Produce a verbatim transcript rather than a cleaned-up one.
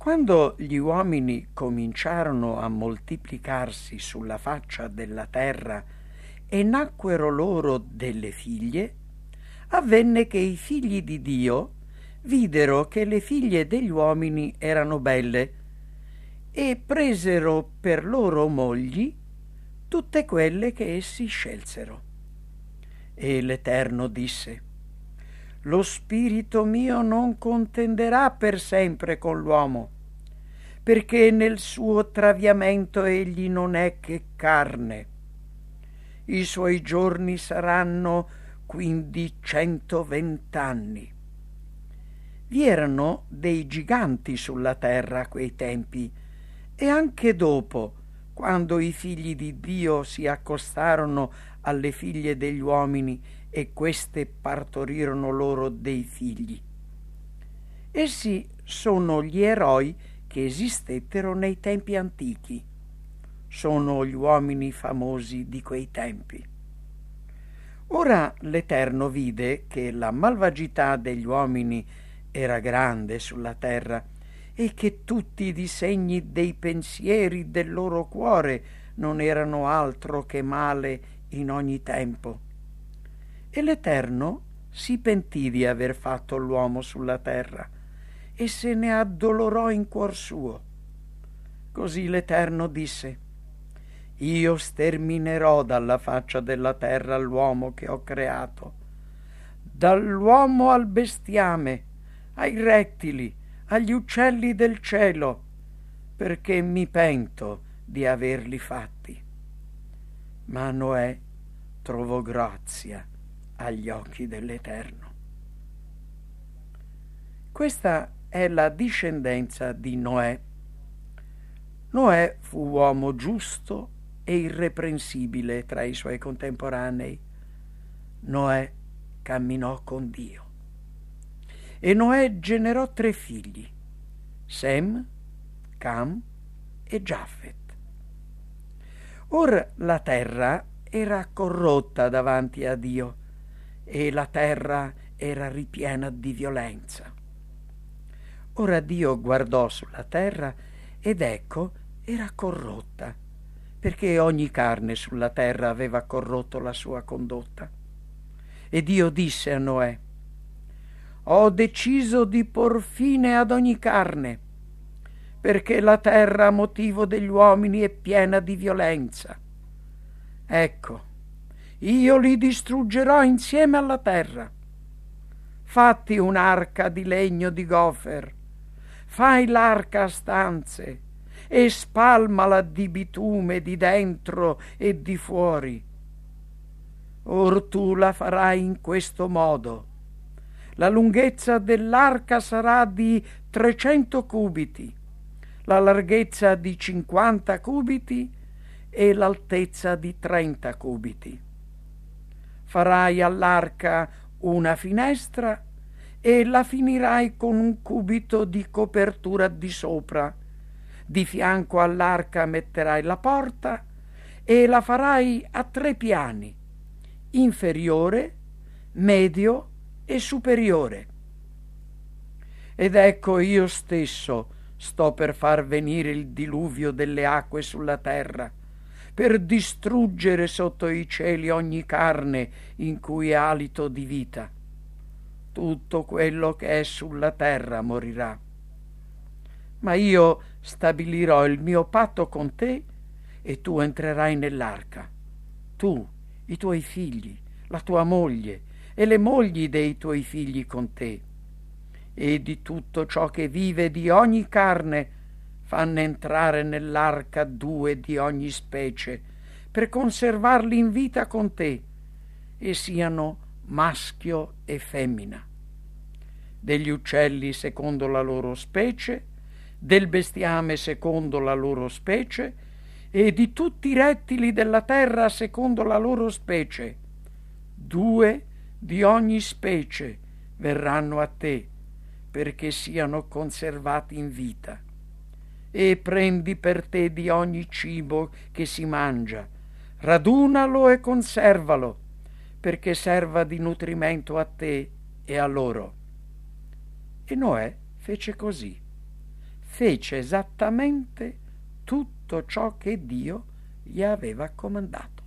Quando gli uomini cominciarono a moltiplicarsi sulla faccia della terra e nacquero loro delle figlie, avvenne che i figli di Dio videro che le figlie degli uomini erano belle e presero per loro mogli tutte quelle che essi scelsero. E l'Eterno disse: lo spirito mio non contenderà per sempre con l'uomo, perché nel suo traviamento egli non è che carne. I suoi giorni saranno quindi centovent'anni. Vi erano dei giganti sulla terra a quei tempi, e anche dopo, quando i figli di Dio si accostarono alle figlie degli uomini e queste partorirono loro dei figli. Essi sono gli eroi che esistettero nei tempi antichi. Sono gli uomini famosi di quei tempi. Ora l'Eterno vide che la malvagità degli uomini era grande sulla terra e che tutti i disegni dei pensieri del loro cuore non erano altro che male in ogni tempo. E l'Eterno si pentì di aver fatto l'uomo sulla terra e se ne addolorò in cuor suo. Così l'Eterno disse: io sterminerò dalla faccia della terra l'uomo che ho creato, dall'uomo al bestiame, ai rettili, agli uccelli del cielo, perché mi pento di averli fatti. Ma Noè trovò grazia agli occhi dell'Eterno. Questa è la discendenza di Noè. Noè fu uomo giusto e irreprensibile tra i suoi contemporanei. Noè camminò con Dio. E Noè generò tre figli: Sem, Cam e Giafet. Or la terra era corrotta davanti a Dio e la terra era ripiena di violenza. Ora Dio guardò sulla terra ed ecco era corrotta, perché ogni carne sulla terra aveva corrotto la sua condotta. E Dio disse a Noè: ho deciso di por fine ad ogni carne, perché la terra a motivo degli uomini è piena di violenza. Ecco, io li distruggerò insieme alla terra. Fatti un'arca di legno di gofer, fai l'arca a stanze e spalmala di bitume di dentro e di fuori. Or tu la farai in questo modo: la lunghezza dell'arca sarà di trecento cubiti, la larghezza di cinquanta cubiti e l'altezza di trenta cubiti. Farai all'arca una finestra e la finirai con un cubito di copertura di sopra. Di fianco all'arca metterai la porta e la farai a tre piani: inferiore, medio e superiore. Ed ecco, io stesso sto per far venire il diluvio delle acque sulla terra, per distruggere sotto i cieli ogni carne in cui è alito di vita. Tutto quello che è sulla terra morirà. Ma io stabilirò il mio patto con te e tu entrerai nell'arca, tu, i tuoi figli, la tua moglie e le mogli dei tuoi figli con te, e di tutto ciò che vive di ogni carne fanne entrare nell'arca due di ogni specie, per conservarli in vita con te, e siano maschio e femmina. Degli uccelli secondo la loro specie, del bestiame secondo la loro specie, e di tutti i rettili della terra secondo la loro specie. Due di ogni specie verranno a te, perché siano conservati in vita. E prendi per te di ogni cibo che si mangia, radunalo e conservalo, perché serva di nutrimento a te e a loro. E Noè fece così. fece esattamente tutto ciò che Dio gli aveva comandato.